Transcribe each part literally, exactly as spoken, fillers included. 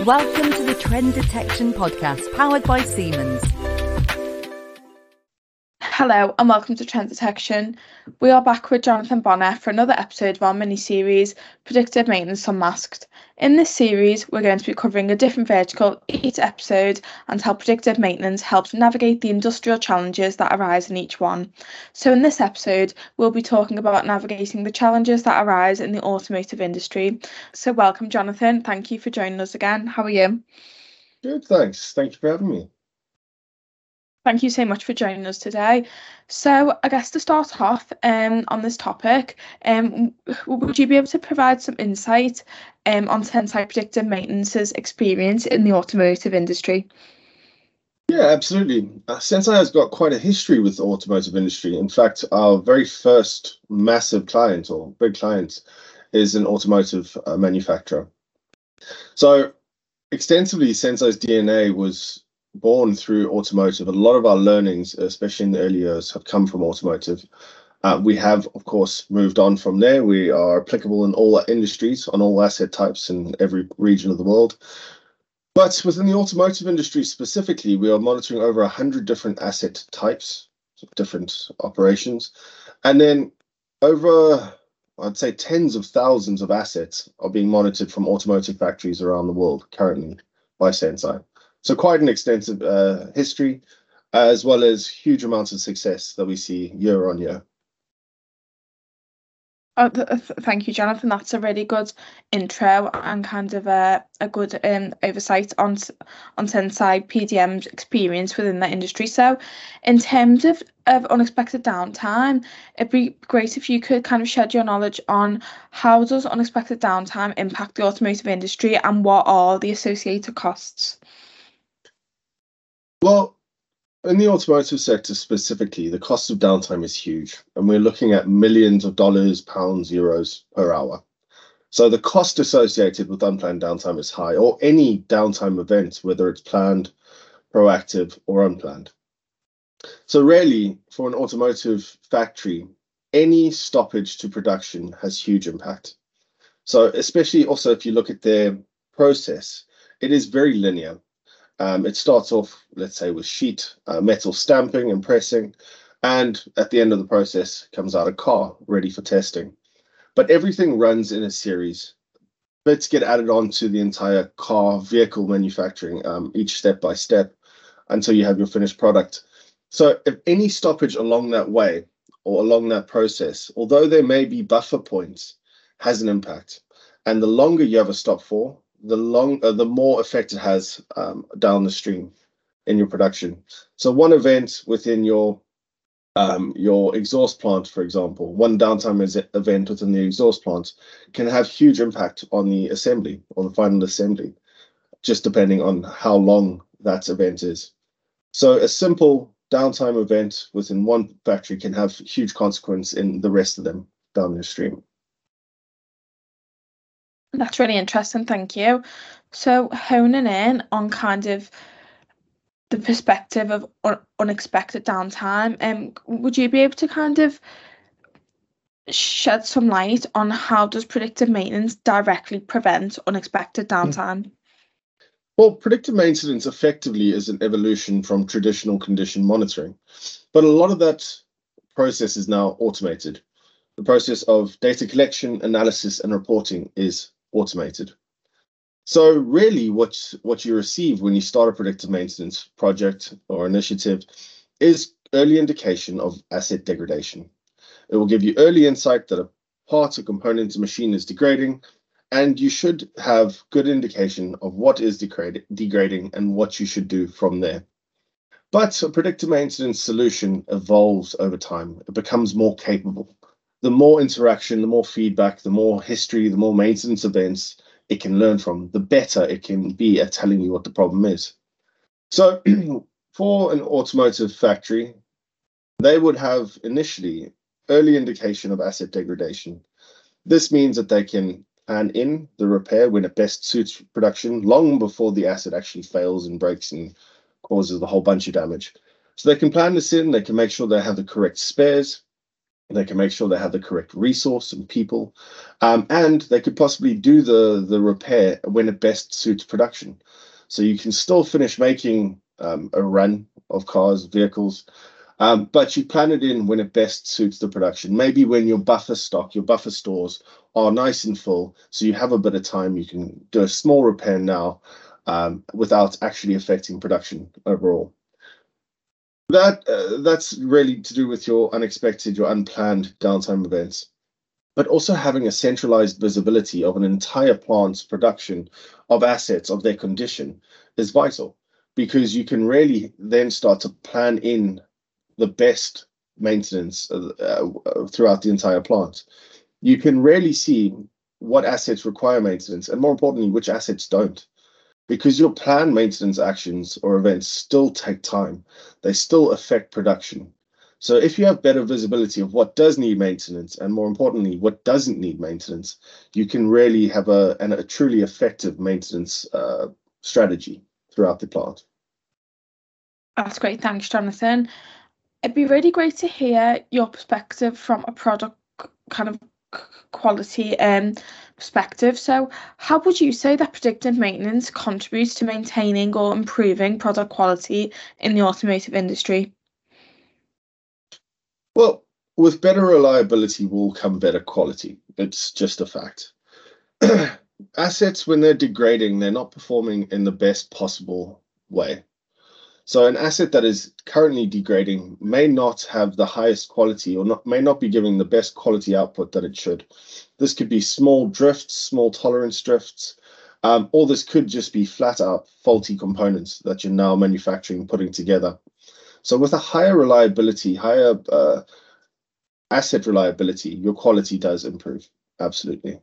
Welcome to the Trend Detection Podcast, powered by Siemens. Hello and welcome to Trend Detection. We are back with Jonathan Bonner for another episode of our mini-series, Predictive Maintenance Unmasked. In this series, we're going to be covering a different vertical each episode and how predictive maintenance helps navigate the industrial challenges that arise in each one. So in this episode, we'll be talking about navigating the challenges that arise in the automotive industry. So welcome, Jonathan. Thank you for joining us again. How are you? Good, thanks. Thank you for having me. Thank you so much for joining us today. So I guess to start off um, on this topic, um, would you be able to provide some insight um, on Senseye Predictive Maintenance's experience in the automotive industry? Yeah, absolutely. Uh, Senseye has got quite a history with the automotive industry. In fact, our very first massive client or big client is an automotive uh, manufacturer. So extensively, Senseye's D N A was born through automotive. A lot of our learnings, especially in the early years, have come from automotive. Uh, we have, of course, moved on from there. We are applicable in all industries, on all asset types in every region of the world. But within the automotive industry specifically, we are monitoring over one hundred different asset types, different operations. And then over, I'd say, tens of thousands of assets are being monitored from automotive factories around the world currently by Senseye. So quite an extensive uh, history, as well as huge amounts of success that we see year on year. Oh, th- th- thank you, Jonathan. That's a really good intro and kind of a, a good um, oversight on on Senseye P D M's experience within that industry. So in terms of, of unexpected downtime, it'd be great if you could kind of shed your knowledge on how does unexpected downtime impact the automotive industry and what are the associated costs? Well, in the automotive sector specifically, the cost of downtime is huge, and we're looking at millions of dollars, pounds, euros per hour. So the cost associated with unplanned downtime is high, or any downtime event, whether it's planned, proactive, or unplanned. So really, for an automotive factory, any stoppage to production has huge impact. So especially also if you look at their process, it is very linear. Um, it starts off, let's say, with sheet uh, metal stamping and pressing, and at the end of the process comes out a car ready for testing. But everything runs in a series. Bits get added onto the entire car vehicle manufacturing, um, each step by step, until you have your finished product. So if any stoppage along that way or along that process, although there may be buffer points, has an impact. And the longer you have a stop for, the long, uh, the more effect it has um, down the stream in your production. So one event within your um, your exhaust plant, for example, one downtime is event within the exhaust plant can have huge impact on the assembly or the final assembly, just depending on how long that event is. So a simple downtime event within one factory can have huge consequence in the rest of them down the stream. That's really interesting, thank you. So honing in on kind of the perspective of un- unexpected downtime, um, would you be able to kind of shed some light on how does predictive maintenance directly prevent unexpected downtime? Well, predictive maintenance effectively is an evolution from traditional condition monitoring, but a lot of that process is now automated. The process of data collection, analysis, and reporting is automated. So really what, what you receive when you start a predictive maintenance project or initiative is early indication of asset degradation. It will give you early insight that a part or component of machine is degrading, and you should have good indication of what is degrade, degrading and what you should do from there. But a predictive maintenance solution evolves over time. It becomes more capable. The more interaction, the more feedback, the more history, the more maintenance events it can learn from, the better it can be at telling you what the problem is. So for an automotive factory, they would have initially early indication of asset degradation. This means that they can plan in the repair when it best suits production, long before the asset actually fails and breaks and causes a whole bunch of damage. So they can plan this in, they can make sure they have the correct spares, They can make sure they have the correct resource and people, um, and they could possibly do the, the repair when it best suits production. So you can still finish making um, a run of cars, vehicles, um, but you plan it in when it best suits the production. Maybe when your buffer stock, your buffer stores are nice and full, so you have a bit of time, you can do a small repair now um, without actually affecting production overall. That uh, that's really to do with your unexpected, your unplanned downtime events, but also having a centralized visibility of an entire plant's production of assets, of their condition, is vital, because you can really then start to plan in the best maintenance uh, uh, throughout the entire plant. You can really see what assets require maintenance, and more importantly, which assets don't. Because your planned maintenance actions or events still take time, they still affect production. So if you have better visibility of what does need maintenance, and more importantly, what doesn't need maintenance, you can really have a, an, a truly effective maintenance uh, strategy throughout the plant. That's great. Thanks, Jonathan. It'd be really great to hear your perspective from a product kind of quality um, perspective. So how would you say that predictive maintenance contributes to maintaining or improving product quality in the automotive industry? Well, with better reliability will come better quality. It's just a fact. Assets, when they're degrading, they're not performing in the best possible way. So an asset that is currently degrading may not have the highest quality, or not, may not be giving the best quality output that it should. This could be small drifts, small tolerance drifts, um, or this could just be flat out faulty components that you're now manufacturing, putting together. So with a higher reliability, higher uh, asset reliability, your quality does improve. Absolutely.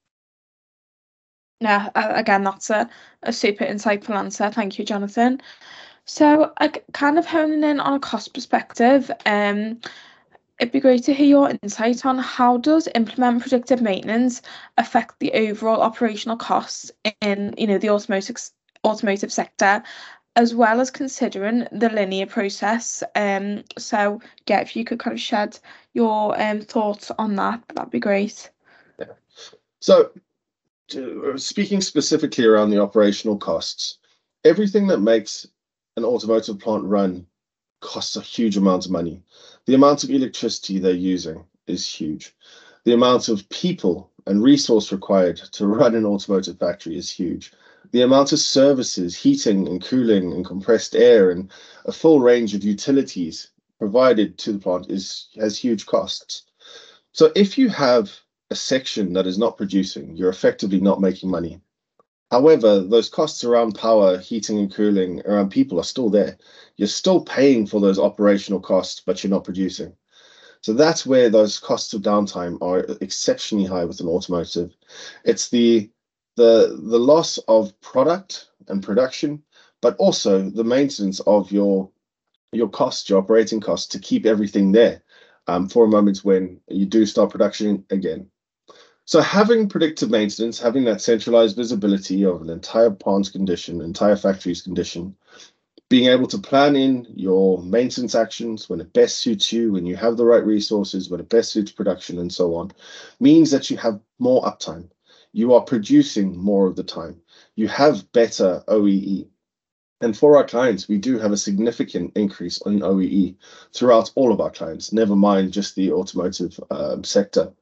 Yeah, again, that's a, a super insightful answer. Thank you, Jonathan. So, uh, kind of honing in on a cost perspective, um, it'd be great to hear your insight on how does implement predictive maintenance affect the overall operational costs in, you know, the automotive automotive sector, as well as considering the linear process. Um, so yeah, if you could kind of shed your um thoughts on that, that'd be great. Yeah. So, to, speaking specifically around the operational costs, everything that makes an automotive plant run costs a huge amount of money. The amount of electricity they're using is huge. The amount of people and resource required to run an automotive factory is huge. The amount of services, heating and cooling and compressed air and a full range of utilities provided to the plant is has huge costs. So if you have a section that is not producing, you're effectively not making money. However, those costs around power, heating and cooling, around people are still there. You're still paying for those operational costs, but you're not producing. So that's where those costs of downtime are exceptionally high with an automotive. It's the the the loss of product and production, but also the maintenance of your your costs, your operating costs, to keep everything there um, for a moment when you do start production again. So having predictive maintenance, having that centralized visibility of an entire plant's condition, entire factory's condition, being able to plan in your maintenance actions when it best suits you, when you have the right resources, when it best suits production and so on, means that you have more uptime. You are producing more of the time. You have better O E E. And for our clients, we do have a significant increase in O E E throughout all of our clients, never mind just the automotive um, sector.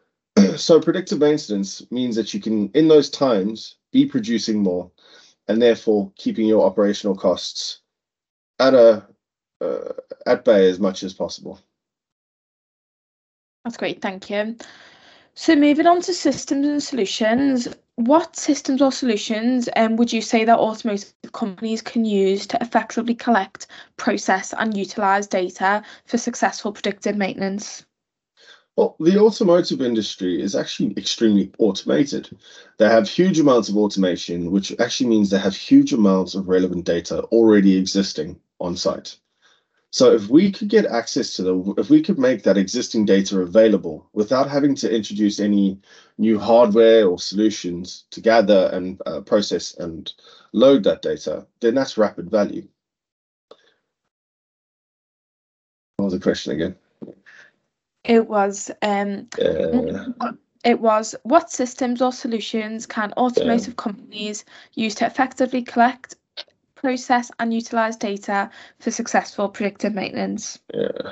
So predictive maintenance means that you can, in those times, be producing more and therefore keeping your operational costs at a uh, at bay as much as possible. That's great, thank you. So moving on to systems and solutions, what systems or solutions um, would you say that automotive companies can use to effectively collect, process and utilize data for successful predictive maintenance? Well, the automotive industry is actually extremely automated. They have huge amounts of automation, which actually means they have huge amounts of relevant data already existing on site. So if we could get access to the, if we could make that existing data available without having to introduce any new hardware or solutions to gather and uh, process and load that data, then that's rapid value. What was the question again? It was um Yeah, it was what systems or solutions can yeah, automotive companies use to effectively collect, process and utilize data for successful predictive maintenance? yeah.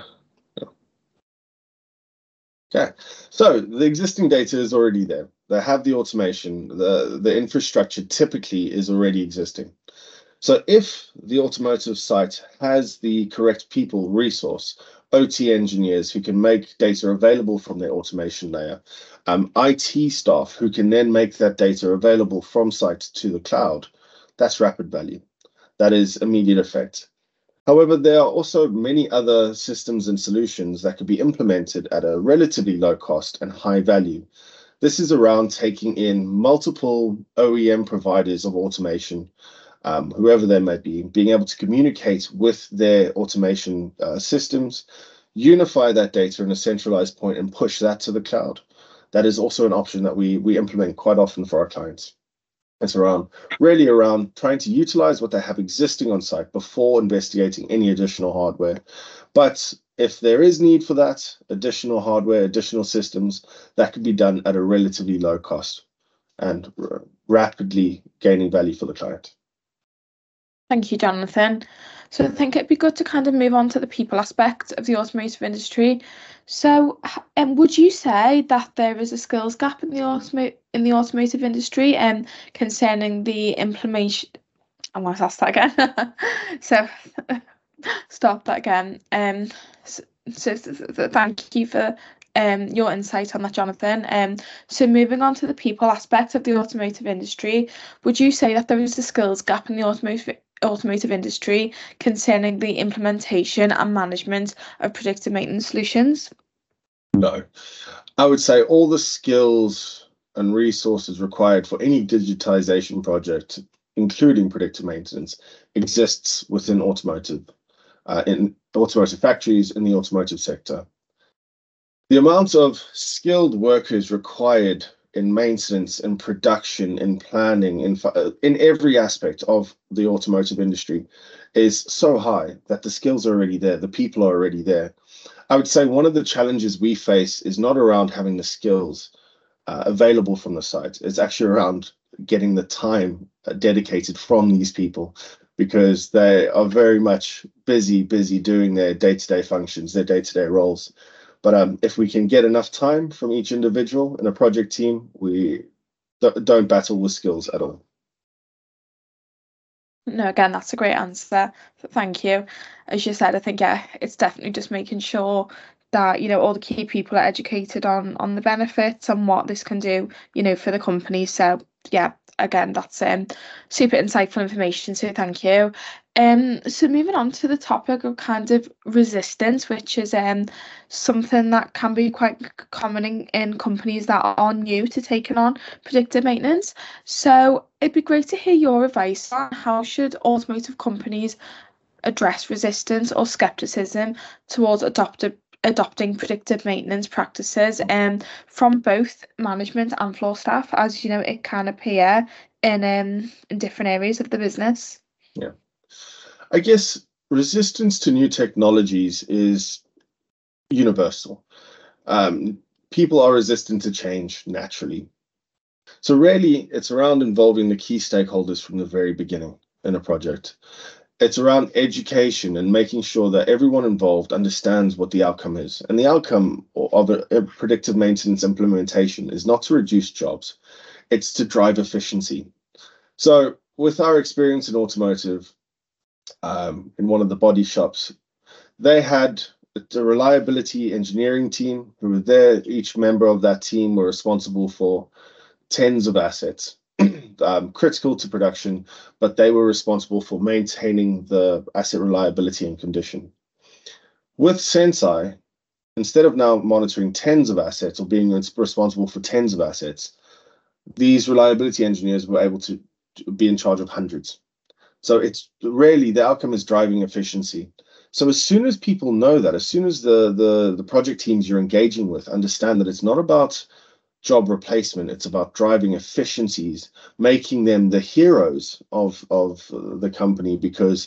Okay, so the existing data is already there. They have the automation, the, the infrastructure typically is already existing. So if the automotive site has the correct people resource, O T engineers who can make data available from their automation layer, um, I T staff who can then make that data available from site to the cloud, that's rapid value. That is immediate effect. However, there are also many other systems and solutions that could be implemented at a relatively low cost and high value. This is around taking in multiple O E M providers of automation, um, whoever they may be, being able to communicate with their automation uh, systems, unify that data in a centralized point and push that to the cloud. That is also an option that we, we implement quite often for our clients. It's around really around trying to utilize what they have existing on site before investigating any additional hardware. But if there is need for that additional hardware, additional systems, that could be done at a relatively low cost and r- rapidly gaining value for the client. Thank you, Jonathan. So I think it'd be good to kind of move on to the people aspect of the automotive industry. So, um, would you say that there is a skills gap in the automo in the automotive industry, um, concerning the implementation? I want to ask that again. So, stop that again. Um, so, so, so, so thank you for um your insight on that, Jonathan. Um, so moving on to the people aspect of the automotive industry, would you say that there is a skills gap in the automotive automotive industry concerning the implementation and management of predictive maintenance solutions? No, I would say all the skills and resources required for any digitization project, including predictive maintenance, exists within automotive, uh, in automotive factories in the automotive sector. The amount of skilled workers required in maintenance, in production, in planning, in in every aspect of the automotive industry is so high that the skills are already there, the people are already there. I would say one of the challenges we face is not around having the skills uh, available from the site. It's actually around getting the time uh, dedicated from these people because they are very much busy, busy doing their day-to-day functions, their day-to-day roles. But um, if we can get enough time from each individual in a project team, we don't battle with skills at all. No, again, that's a great answer. Thank you. As you said, I think yeah, it's definitely just making sure that, you know, all the key people are educated on on the benefits and what this can do, you know, for the company. So yeah, again, that's um super insightful information. So thank you. Um, so moving on to the topic of kind of resistance, which is um something that can be quite c- common in, in companies that are new to taking on predictive maintenance. So it'd be great to hear your advice on how should automotive companies address resistance or skepticism towards adopted adopting predictive maintenance practices um, from both management and floor staff, as you know, it can appear in um in different areas of the business. Yeah. I guess resistance to new technologies is universal. Um, people are resistant to change naturally. So really, it's around involving the key stakeholders from the very beginning in a project. It's around education and making sure that everyone involved understands what the outcome is. And the outcome of a, a predictive maintenance implementation is not to reduce jobs, it's to drive efficiency. So with our experience in automotive, um, in one of the body shops, they had a reliability engineering team who were there. Each member of that team were responsible for tens of assets, um, critical to production, but they were responsible for maintaining the asset reliability and condition. With Senseye, instead of now monitoring tens of assets or being responsible for tens of assets, these reliability engineers were able to be in charge of hundreds. So it's really the outcome is driving efficiency. So as soon as people know that, as soon as the the the project teams you're engaging with understand that it's not about job replacement, it's about driving efficiencies, making them the heroes of of the company because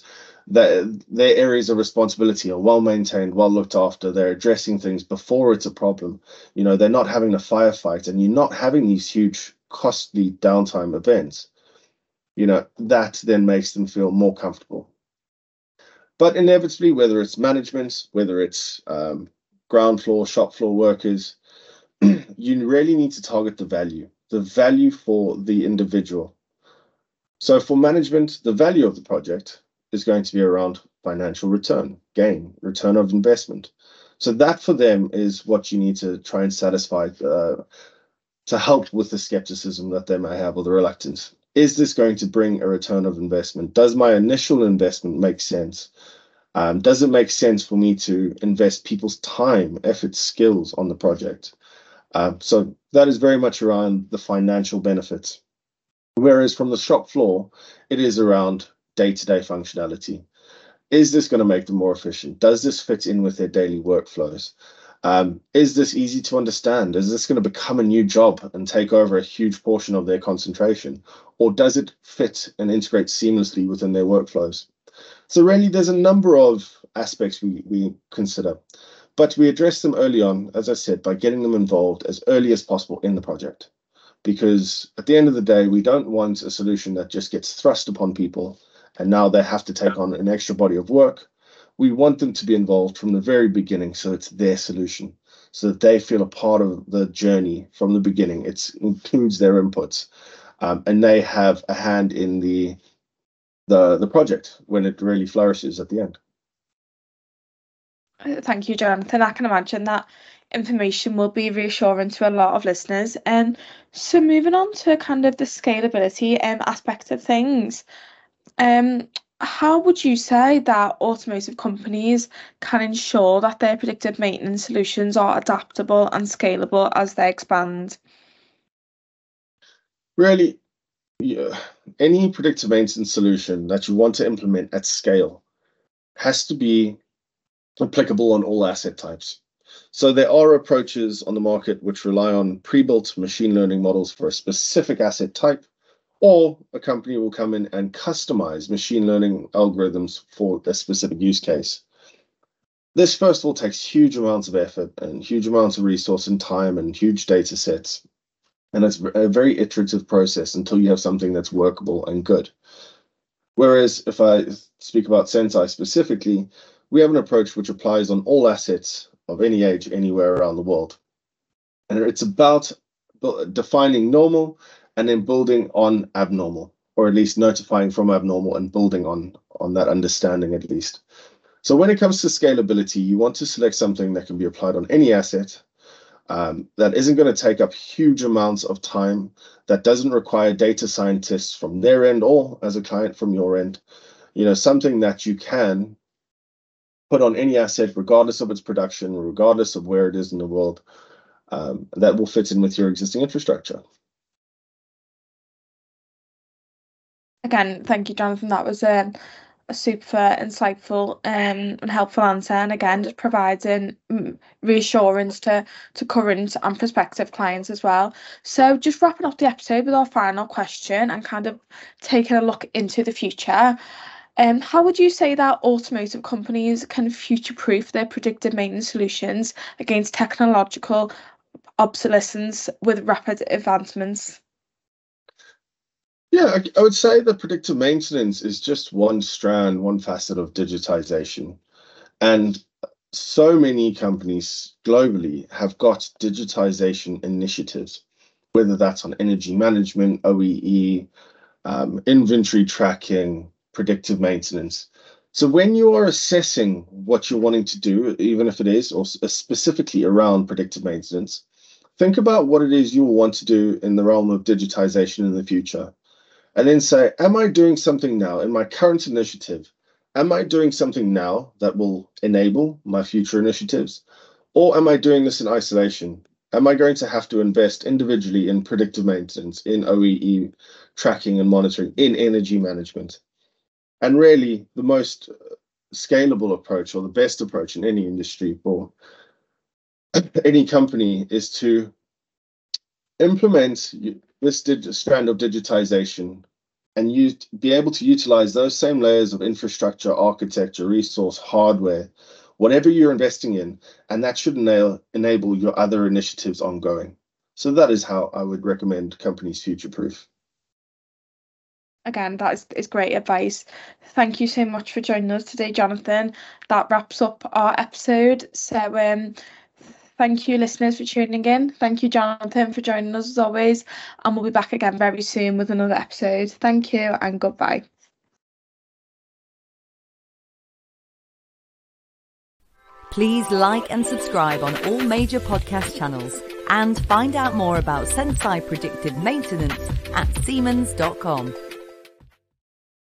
that their areas of responsibility are well maintained, well looked after. They're addressing things before it's a problem. You know, they're not having a firefight, and you're not having these huge costly downtime events. You know, that then makes them feel more comfortable. But inevitably, whether it's management, whether it's um, ground floor, shop floor workers, you really need to target the value, the value for the individual. So for management, the value of the project is going to be around financial return, gain, return of investment. So that for them is what you need to try and satisfy uh, to help with the skepticism that they may have, or the reluctance. Is this going to bring a return of investment? Does my initial investment make sense? Um, does it make sense for me to invest people's time, effort, skills on the project? Um, so that is very much around the financial benefits. Whereas from the shop floor, it is around day-to-day functionality. Is this going to make them more efficient? Does this fit in with their daily workflows? Um, is this easy to understand? Is this going to become a new job and take over a huge portion of their concentration? Or does it fit and integrate seamlessly within their workflows? So really, there's a number of aspects we, we consider, but we address them early on, as I said, by getting them involved as early as possible in the project. Because at the end of the day, we don't want a solution that just gets thrust upon people and now they have to take on an extra body of work. We want them to be involved from the very beginning, so it's their solution, so that they feel a part of the journey from the beginning. It includes their inputs, um, and they have a hand in the, the, the project when it really flourishes at the end. Thank you, Jonathan. I can imagine that information will be reassuring to a lot of listeners. And so moving on to kind of the scalability um, aspect of things, um, how would you say that automotive companies can ensure that their predictive maintenance solutions are adaptable and scalable as they expand? Really, yeah, any predictive maintenance solution that you want to implement at scale has to be applicable on all asset types. So there are approaches on the market which rely on pre-built machine learning models for a specific asset type, or a company will come in and customize machine learning algorithms for a specific use case. This, first of all, takes huge amounts of effort and huge amounts of resource and time and huge data sets. And it's a very iterative process until you have something that's workable and good. Whereas if I speak about Senseye specifically, we have an approach which applies on all assets of any age, anywhere around the world. And it's about defining normal and then building on abnormal, or at least notifying from abnormal and building on, on that understanding at least. So when it comes to scalability, you want to select something that can be applied on any asset, um, that isn't going to take up huge amounts of time, that doesn't require data scientists from their end or as a client from your end. You know, something that you can put on any asset, regardless of its production, regardless of where it is in the world, um, that will fit in with your existing infrastructure. Again, thank you, Jonathan. That was a, a super insightful um, and helpful answer. And again, just providing reassurance to, to current and prospective clients as well. So just wrapping up the episode with our final question and kind of taking a look into the future. Um, how would you say that automotive companies can future-proof their predictive maintenance solutions against technological obsolescence with rapid advancements? Yeah, I, I would say that predictive maintenance is just one strand, one facet of digitization. And so many companies globally have got digitization initiatives, whether that's on energy management, O E E, um, inventory tracking, predictive maintenance. So when you are assessing what you're wanting to do, even if it is or specifically around predictive maintenance, think about what it is you want to do in the realm of digitization in the future. And then say, am I doing something now in my current initiative? Am I doing something now that will enable my future initiatives? Or am I doing this in isolation? Am I going to have to invest individually in predictive maintenance, in O E E tracking and monitoring, in energy management? And really, the most scalable approach, or the best approach in any industry for any company, is to implement this strand of digitization and you be able to utilize those same layers of infrastructure, architecture, resource, hardware, whatever you're investing in, and that should enable, enable your other initiatives ongoing. So that is how I would recommend companies future-proof. Again, that is, is great advice. Thank you so much for joining us today, Jonathan. That wraps up our episode. So um, thank you, listeners, for tuning in. Thank you, Jonathan, for joining us as always. And we'll be back again very soon with another episode. Thank you and goodbye. Please like and subscribe on all major podcast channels and find out more about Senseye Predictive Maintenance at Siemens dot com.